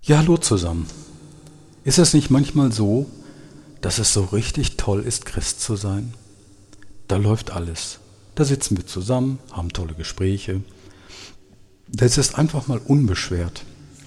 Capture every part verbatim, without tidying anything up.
Ja, hallo zusammen. Ist es nicht manchmal so, dass es so richtig toll ist, Christ zu sein? Da läuft alles. Da sitzen wir zusammen, haben tolle Gespräche. Das ist einfach mal unbeschwert.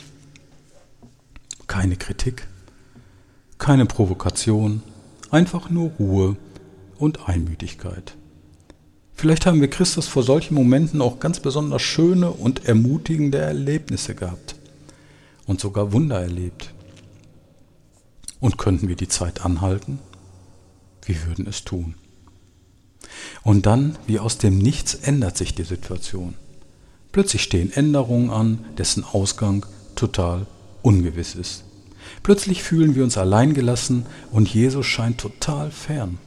Keine Kritik, keine Provokation, einfach nur Ruhe und Einmütigkeit. Vielleicht haben wir Christus vor solchen Momenten auch ganz besonders schöne und ermutigende Erlebnisse gehabt und sogar Wunder erlebt. Und könnten wir die Zeit anhalten? Wir würden es tun. Und dann, wie aus dem Nichts, ändert sich die Situation. Plötzlich stehen Änderungen an, dessen Ausgang total ungewiss ist. Plötzlich fühlen wir uns alleingelassen und Jesus scheint total fern.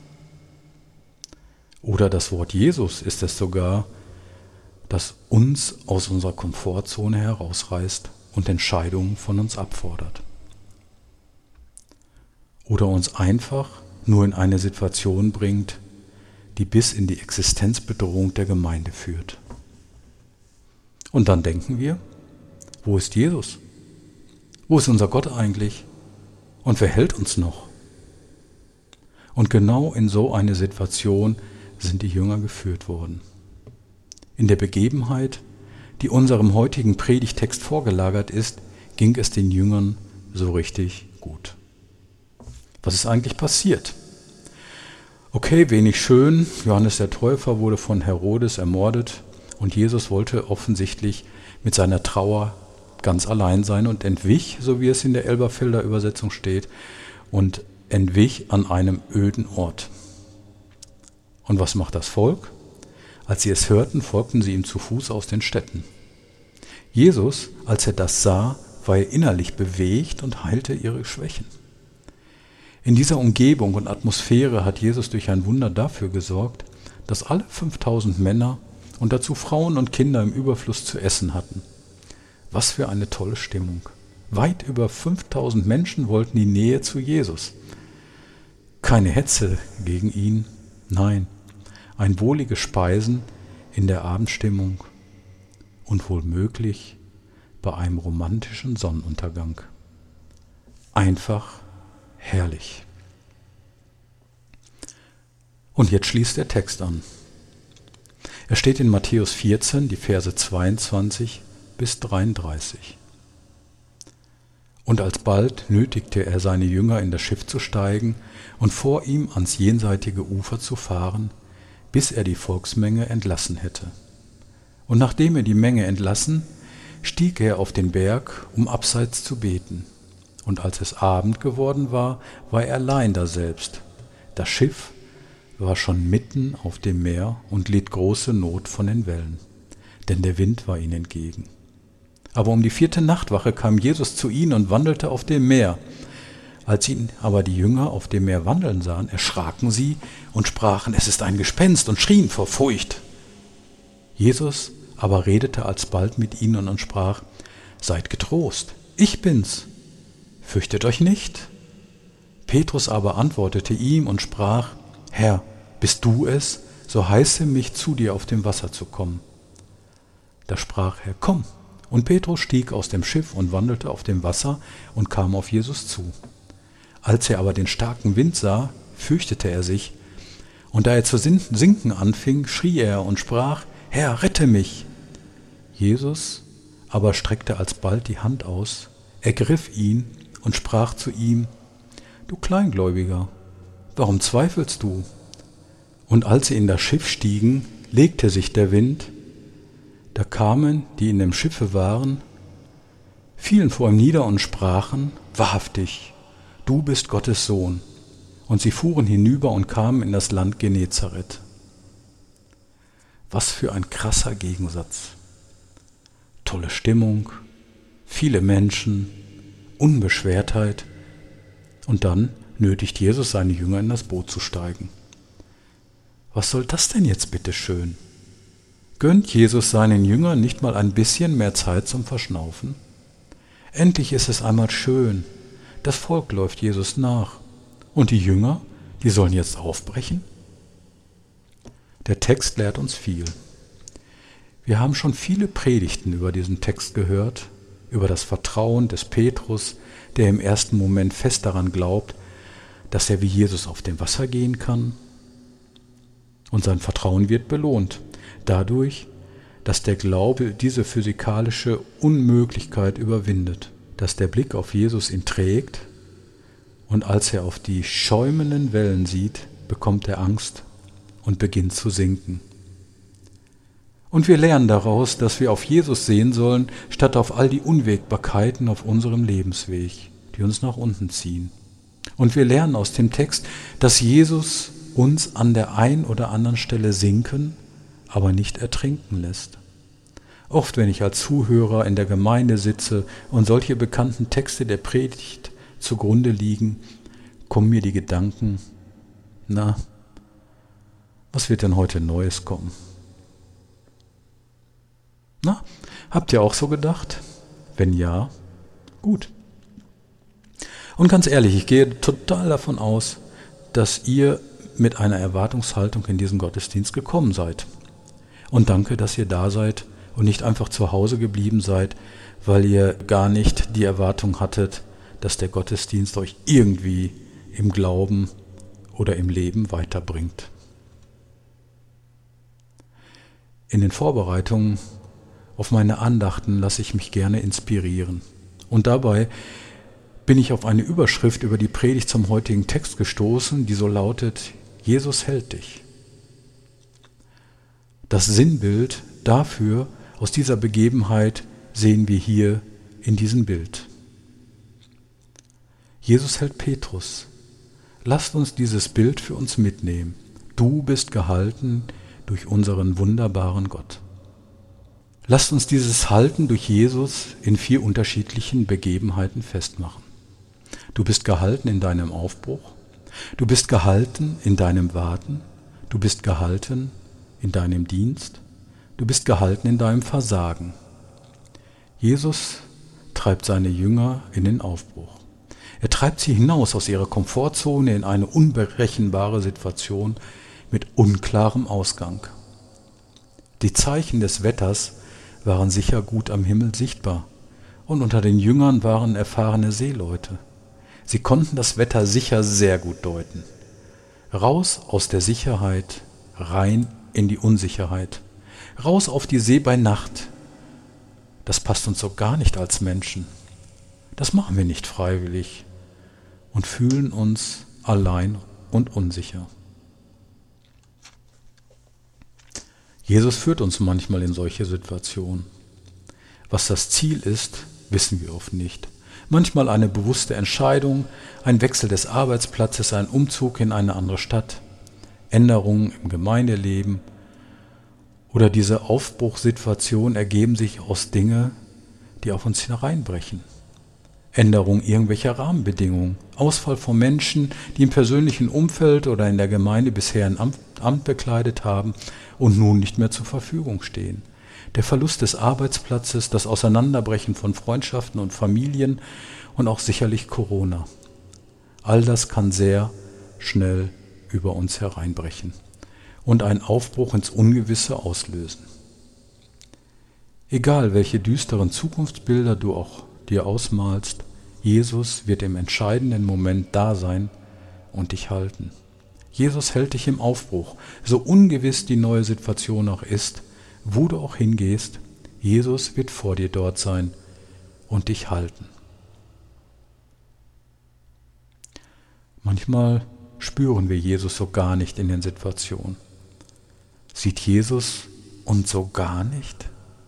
Oder das Wort Jesus ist es sogar, das uns aus unserer Komfortzone herausreißt und Entscheidungen von uns abfordert. Oder uns einfach nur in eine Situation bringt, die bis in die Existenzbedrohung der Gemeinde führt. Und dann denken wir, wo ist Jesus? Wo ist unser Gott eigentlich? Und wer hält uns noch? Und genau in so eine Situation sind die Jünger geführt worden. In der Begebenheit, die unserem heutigen Predigtext vorgelagert ist, ging es den Jüngern so richtig gut. Was ist eigentlich passiert? Okay, wenig schön. Johannes der Täufer wurde von Herodes ermordet und Jesus wollte offensichtlich mit seiner Trauer ganz allein sein und entwich, so wie es in der Elberfelder Übersetzung steht, und entwich an einem öden Ort. Und was macht das Volk? Als sie es hörten, folgten sie ihm zu Fuß aus den Städten. Jesus, als er das sah, war er innerlich bewegt und heilte ihre Schwächen. In dieser Umgebung und Atmosphäre hat Jesus durch ein Wunder dafür gesorgt, dass alle fünftausend Männer und dazu Frauen und Kinder im Überfluss zu essen hatten. Was für eine tolle Stimmung. Weit über fünftausend Menschen wollten die Nähe zu Jesus. Keine Hetze gegen ihn, nein, ein wohliges Speisen in der Abendstimmung und womöglich bei einem romantischen Sonnenuntergang. Einfach herrlich. Und jetzt schließt der Text an. Er steht in Matthäus vierzehn, die Verse zweiundzwanzig bis dreiunddreißig. Und alsbald nötigte er seine Jünger, in das Schiff zu steigen und vor ihm ans jenseitige Ufer zu fahren, bis er die Volksmenge entlassen hätte. Und nachdem er die Menge entlassen, stieg er auf den Berg, um abseits zu beten. Und als es Abend geworden war, war er allein daselbst. Das Schiff war schon mitten auf dem Meer und litt große Not von den Wellen, denn der Wind war ihnen entgegen. Aber um die vierte Nachtwache kam Jesus zu ihnen und wandelte auf dem Meer. Als ihn aber die Jünger auf dem Meer wandeln sahen, erschraken sie und sprachen, es ist ein Gespenst, und schrien vor Furcht. Jesus aber redete alsbald mit ihnen und sprach, seid getrost, ich bin's, fürchtet euch nicht. Petrus aber antwortete ihm und sprach, Herr, bist du es, so heiße mich zu dir auf dem Wasser zu kommen. Da sprach er, komm. Und Petrus stieg aus dem Schiff und wandelte auf dem Wasser und kam auf Jesus zu. Als er aber den starken Wind sah, fürchtete er sich, und da er zu sinken anfing, schrie er und sprach, Herr, rette mich. Jesus aber streckte alsbald die Hand aus, ergriff ihn und sprach zu ihm, du Kleingläubiger, warum zweifelst du? Und als sie in das Schiff stiegen, legte sich der Wind. Da kamen, die in dem Schiffe waren, fielen vor ihm nieder und sprachen, wahrhaftig, du bist Gottes Sohn. Und sie fuhren hinüber und kamen in das Land Genezareth. Was für ein krasser Gegensatz. Tolle Stimmung, viele Menschen, Unbeschwertheit. Und dann nötigt Jesus seine Jünger in das Boot zu steigen. Was soll das denn jetzt bitte schön? Gönnt Jesus seinen Jüngern nicht mal ein bisschen mehr Zeit zum Verschnaufen? Endlich ist es einmal schön. Das Volk läuft Jesus nach. Und die Jünger, die sollen jetzt aufbrechen? Der Text lehrt uns viel. Wir haben schon viele Predigten über diesen Text gehört über das Vertrauen des Petrus, der im ersten Moment fest daran glaubt, dass er wie Jesus auf dem Wasser gehen kann. Und sein Vertrauen wird belohnt, dadurch, dass der Glaube diese physikalische Unmöglichkeit überwindet, dass der Blick auf Jesus ihn trägt, und als er auf die schäumenden Wellen sieht, bekommt er Angst und beginnt zu sinken. Und wir lernen daraus, dass wir auf Jesus sehen sollen, statt auf all die Unwägbarkeiten auf unserem Lebensweg, die uns nach unten ziehen. Und wir lernen aus dem Text, dass Jesus uns an der einen oder anderen Stelle sinken, aber nicht ertrinken lässt. Oft, wenn ich als Zuhörer in der Gemeinde sitze und solche bekannten Texte der Predigt zugrunde liegen, kommen mir die Gedanken, na, was wird denn heute Neues kommen? Na, habt ihr auch so gedacht? Wenn ja, gut. Und ganz ehrlich, ich gehe total davon aus, dass ihr mit einer Erwartungshaltung in diesen Gottesdienst gekommen seid. Und danke, dass ihr da seid und nicht einfach zu Hause geblieben seid, weil ihr gar nicht die Erwartung hattet, dass der Gottesdienst euch irgendwie im Glauben oder im Leben weiterbringt. In den Vorbereitungen auf meine Andachten lasse ich mich gerne inspirieren. Und dabei bin ich auf eine Überschrift über die Predigt zum heutigen Text gestoßen, die so lautet: Jesus hält dich. Das Sinnbild dafür, aus dieser Begebenheit, sehen wir hier in diesem Bild. Jesus hält Petrus. Lasst uns dieses Bild für uns mitnehmen. Du bist gehalten durch unseren wunderbaren Gott. Lasst uns dieses Halten durch Jesus in vier unterschiedlichen Begebenheiten festmachen. Du bist gehalten in deinem Aufbruch. Du bist gehalten in deinem Warten. Du bist gehalten in deinem Dienst. Du bist gehalten in deinem Versagen. Jesus treibt seine Jünger in den Aufbruch. Er treibt sie hinaus aus ihrer Komfortzone in eine unberechenbare Situation mit unklarem Ausgang. Die Zeichen des Wetters waren sicher gut am Himmel sichtbar, und unter den Jüngern waren erfahrene Seeleute. Sie konnten das Wetter sicher sehr gut deuten. Raus aus der Sicherheit, rein in die Unsicherheit. Raus auf die See bei Nacht. Das passt uns so gar nicht als Menschen. Das machen wir nicht freiwillig und fühlen uns allein und unsicher. Jesus führt uns manchmal in solche Situationen. Was das Ziel ist, wissen wir oft nicht. Manchmal eine bewusste Entscheidung, ein Wechsel des Arbeitsplatzes, ein Umzug in eine andere Stadt, Änderungen im Gemeindeleben oder diese Aufbruchssituation ergeben sich aus Dingen, die auf uns hereinbrechen. Änderung irgendwelcher Rahmenbedingungen, Ausfall von Menschen, die im persönlichen Umfeld oder in der Gemeinde bisher ein Amt, Amt bekleidet haben und nun nicht mehr zur Verfügung stehen. Der Verlust des Arbeitsplatzes, das Auseinanderbrechen von Freundschaften und Familien und auch sicherlich Corona. All das kann sehr schnell über uns hereinbrechen und einen Aufbruch ins Ungewisse auslösen. Egal, welche düsteren Zukunftsbilder du auch dir ausmalst, Jesus wird im entscheidenden Moment da sein und dich halten. Jesus hält dich im Aufbruch, so ungewiss die neue Situation auch ist, wo du auch hingehst, Jesus wird vor dir dort sein und dich halten. Manchmal spüren wir Jesus so gar nicht in den Situationen. Sieht Jesus uns so gar nicht?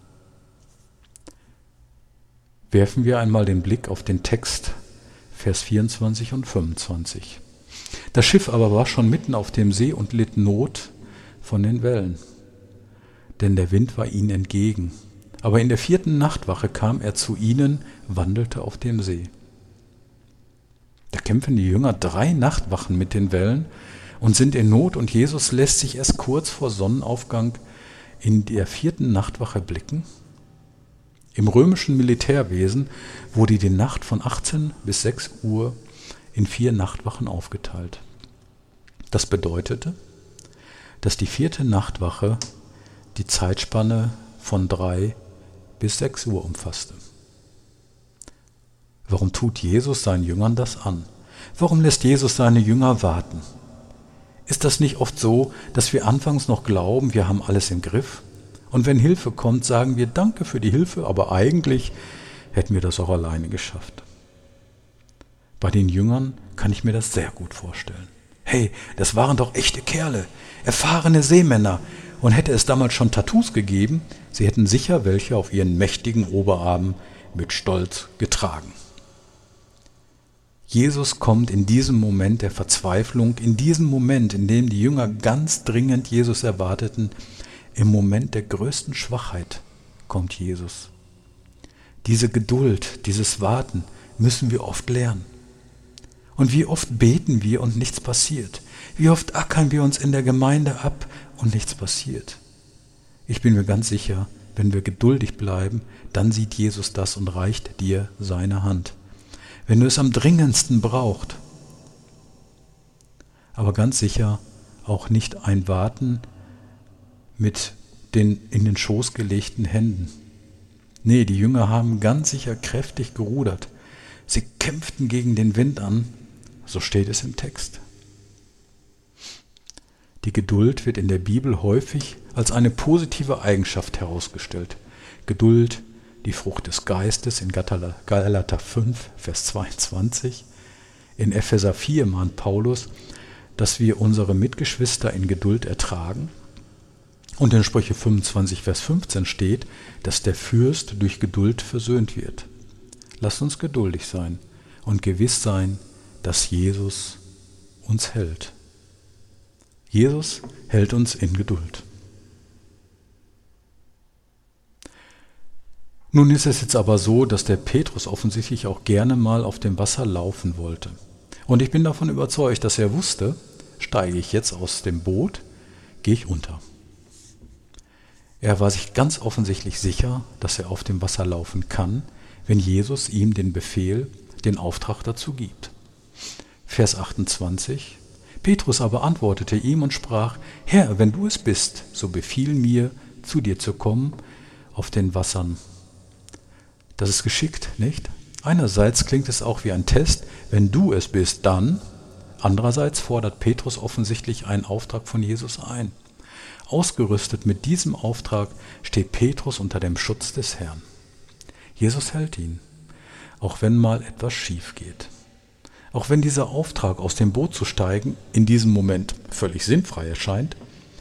Werfen wir einmal den Blick auf den Text, Vers vierundzwanzig und fünfundzwanzig. Das Schiff aber war schon mitten auf dem See und litt Not von den Wellen, denn der Wind war ihnen entgegen. Aber in der vierten Nachtwache kam er zu ihnen, wandelte auf dem See. Da kämpfen die Jünger drei Nachtwachen mit den Wellen und sind in Not, und Jesus lässt sich erst kurz vor Sonnenaufgang in der vierten Nachtwache blicken. Im römischen Militärwesen wurde die Nacht von achtzehn bis sechs Uhr in vier Nachtwachen aufgeteilt. Das bedeutete, dass die vierte Nachtwache die Zeitspanne von drei bis sechs Uhr umfasste. Warum tut Jesus seinen Jüngern das an? Warum lässt Jesus seine Jünger warten? Ist das nicht oft so, dass wir anfangs noch glauben, wir haben alles im Griff? Und wenn Hilfe kommt, sagen wir Danke für die Hilfe, aber eigentlich hätten wir das auch alleine geschafft. Bei den Jüngern kann ich mir das sehr gut vorstellen. Hey, das waren doch echte Kerle, erfahrene Seemänner. Und hätte es damals schon Tattoos gegeben, sie hätten sicher welche auf ihren mächtigen Oberarmen mit Stolz getragen. Jesus kommt in diesem Moment der Verzweiflung, in diesem Moment, in dem die Jünger ganz dringend Jesus erwarteten, im Moment der größten Schwachheit kommt Jesus. Diese Geduld, dieses Warten müssen wir oft lernen. Und wie oft beten wir und nichts passiert? Wie oft ackern wir uns in der Gemeinde ab und nichts passiert? Ich bin mir ganz sicher, wenn wir geduldig bleiben, dann sieht Jesus das und reicht dir seine Hand. Wenn du es am dringendsten brauchst. Aber ganz sicher auch nicht ein Warten mit den in den Schoß gelegten Händen. Nee, die Jünger haben ganz sicher kräftig gerudert. Sie kämpften gegen den Wind an, so steht es im Text. Die Geduld wird in der Bibel häufig als eine positive Eigenschaft herausgestellt. Geduld, die Frucht des Geistes in Galater fünf, Vers zweiundzwanzig. In Epheser vier mahnt Paulus, dass wir unsere Mitgeschwister in Geduld ertragen. Und in Sprüche fünfundzwanzig, Vers fünfzehn steht, dass der Fürst durch Geduld versöhnt wird. Lasst uns geduldig sein und gewiss sein, dass Jesus uns hält. Jesus hält uns in Geduld. Nun ist es jetzt aber so, dass der Petrus offensichtlich auch gerne mal auf dem Wasser laufen wollte. Und ich bin davon überzeugt, dass er wusste, steige ich jetzt aus dem Boot, gehe ich unter. Er war sich ganz offensichtlich sicher, dass er auf dem Wasser laufen kann, wenn Jesus ihm den Befehl, den Auftrag dazu gibt. Vers achtundzwanzig. Petrus aber antwortete ihm und sprach, Herr, wenn du es bist, so befiehl mir, zu dir zu kommen auf den Wassern. Das ist geschickt, nicht? Einerseits klingt es auch wie ein Test, wenn du es bist, dann. Andererseits fordert Petrus offensichtlich einen Auftrag von Jesus ein. Ausgerüstet mit diesem Auftrag steht Petrus unter dem Schutz des Herrn. Jesus hält ihn, auch wenn mal etwas schief geht. Auch wenn dieser Auftrag, aus dem Boot zu steigen, in diesem Moment völlig sinnfrei erscheint.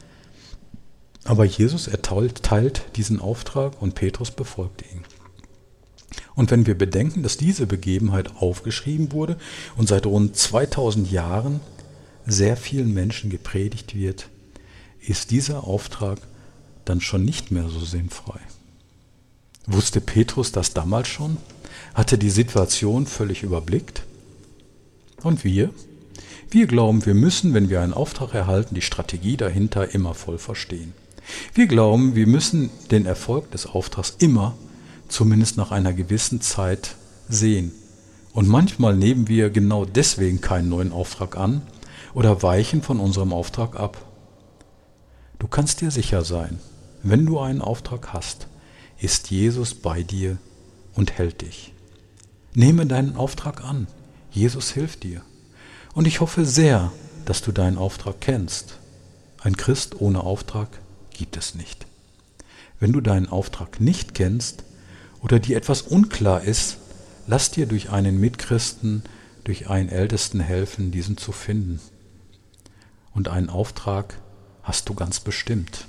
Aber Jesus erteilt teilt diesen Auftrag und Petrus befolgt ihn. Und wenn wir bedenken, dass diese Begebenheit aufgeschrieben wurde und seit rund zweitausend Jahren sehr vielen Menschen gepredigt wird, ist dieser Auftrag dann schon nicht mehr so sinnfrei. Wusste Petrus das damals schon? Hatte die Situation völlig überblickt? Und wir? Wir glauben, wir müssen, wenn wir einen Auftrag erhalten, die Strategie dahinter immer voll verstehen. Wir glauben, wir müssen den Erfolg des Auftrags immer, zumindest nach einer gewissen Zeit, sehen. Und manchmal nehmen wir genau deswegen keinen neuen Auftrag an oder weichen von unserem Auftrag ab. Du kannst dir sicher sein, wenn du einen Auftrag hast, ist Jesus bei dir und hält dich. Nehme deinen Auftrag an. Jesus hilft dir. Und ich hoffe sehr, dass du deinen Auftrag kennst. Ein Christ ohne Auftrag gibt es nicht. Wenn du deinen Auftrag nicht kennst oder dir etwas unklar ist, lass dir durch einen Mitchristen, durch einen Ältesten helfen, diesen zu finden. Und einen Auftrag hast du ganz bestimmt.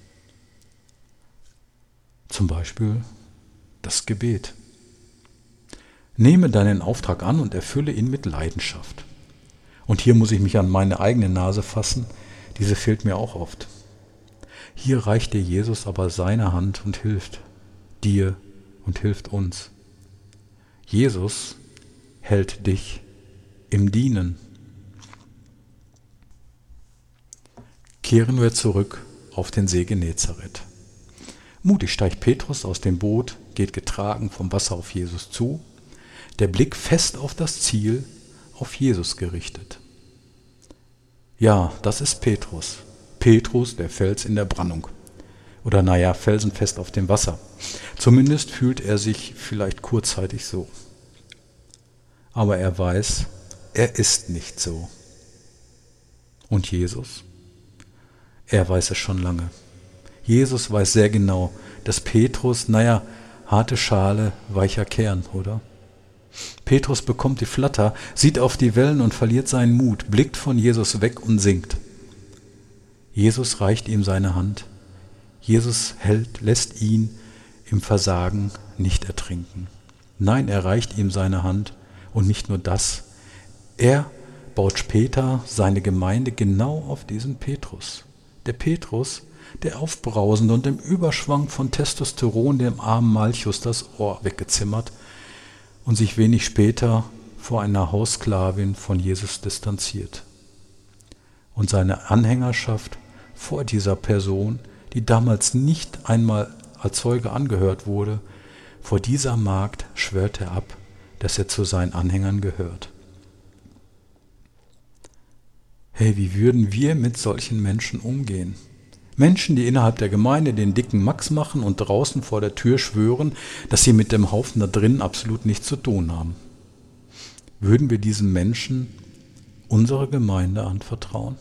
Zum Beispiel das Gebet. Nehme deinen Auftrag an und erfülle ihn mit Leidenschaft. Und hier muss ich mich an meine eigene Nase fassen, diese fehlt mir auch oft. Hier reicht dir Jesus aber seine Hand und hilft dir und hilft uns. Jesus hält dich im Dienen. Kehren wir zurück auf den See Genezareth. Mutig steigt Petrus aus dem Boot, geht getragen vom Wasser auf Jesus zu, der Blick fest auf das Ziel, auf Jesus gerichtet. Ja, das ist Petrus. Petrus, der Fels in der Brandung. Oder naja, felsenfest auf dem Wasser. Zumindest fühlt er sich vielleicht kurzzeitig so. aber er weiß, er ist nicht so. Und Jesus? Er weiß es schon lange. Jesus weiß sehr genau, dass Petrus, naja, harte Schale, weicher Kern, oder? Petrus bekommt die Flatter, sieht auf die Wellen und verliert seinen Mut, blickt von Jesus weg und sinkt. Jesus reicht ihm seine Hand. Jesus hält, lässt ihn im Versagen nicht ertrinken. Nein, er reicht ihm seine Hand und nicht nur das. Er baut später seine Gemeinde genau auf diesen Petrus. Der Petrus, der aufbrausend und im Überschwang von Testosteron dem armen Malchus das Ohr weggezimmert und sich wenig später vor einer Haussklavin von Jesus distanziert. Und seine Anhängerschaft vor dieser Person, die damals nicht einmal als Zeuge angehört wurde, vor dieser Magd schwört er ab, dass er zu seinen Anhängern gehört. Hey, wie würden wir mit solchen Menschen umgehen? Menschen, die innerhalb der Gemeinde den dicken Max machen und draußen vor der Tür schwören, dass sie mit dem Haufen da drinnen absolut nichts zu tun haben. Würden wir diesen Menschen unsere Gemeinde anvertrauen?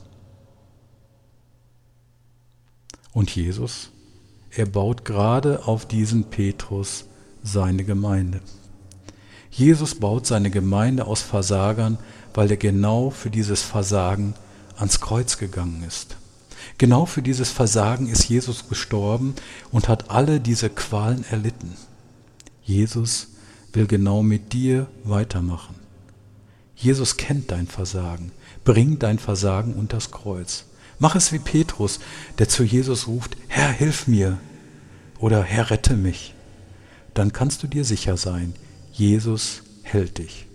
Und Jesus, er baut gerade auf diesen Petrus seine Gemeinde. Jesus baut seine Gemeinde aus Versagern, weil er genau für dieses Versagen ans Kreuz gegangen ist. Genau für dieses Versagen ist Jesus gestorben und hat alle diese Qualen erlitten. Jesus will genau mit dir weitermachen. Jesus kennt dein Versagen. Bring dein Versagen unters Kreuz. Mach es wie Petrus, der zu Jesus ruft, Herr, hilf mir oder Herr, rette mich. Dann kannst du dir sicher sein, Jesus hält dich.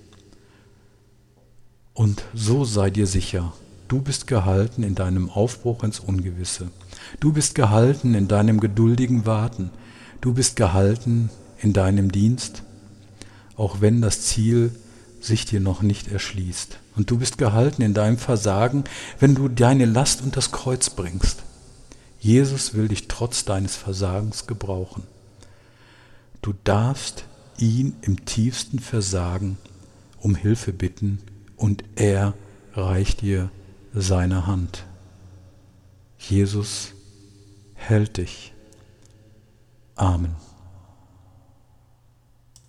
Und so sei dir sicher, du bist gehalten in deinem Aufbruch ins Ungewisse. Du bist gehalten in deinem geduldigen Warten. Du bist gehalten in deinem Dienst, auch wenn das Ziel sich dir noch nicht erschließt. Und du bist gehalten in deinem Versagen, wenn du deine Last unter das Kreuz bringst. Jesus will dich trotz deines Versagens gebrauchen. Du darfst ihn im tiefsten Versagen um Hilfe bitten und er reicht dir seine Hand. Jesus hält dich. Amen.